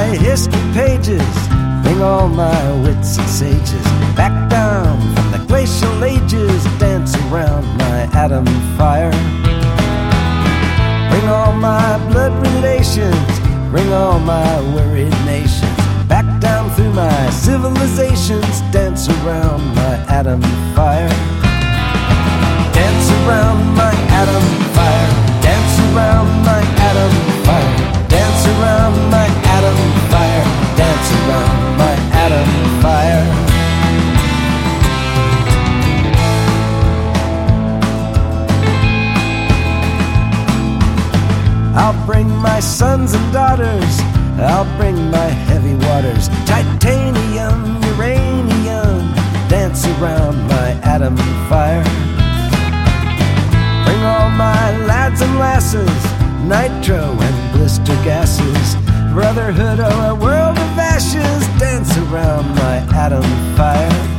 history pages, bring all my wits and sages back down from the glacial ages, dance around my atom fire. Bring all my blood relations, bring all my worried nations back down through my civilizations, dance around my atom fire. Dance around my atom fire, dance around my atom fire, dance around my atom fire, dance around my atom fire. I'll bring my sons and daughters, I'll bring my heavy waters, titanium, uranium, dance around my atom fire. Bring all my lads and lasses, nitro and blister gases, brotherhood or a world of ashes, dance around my atom fire.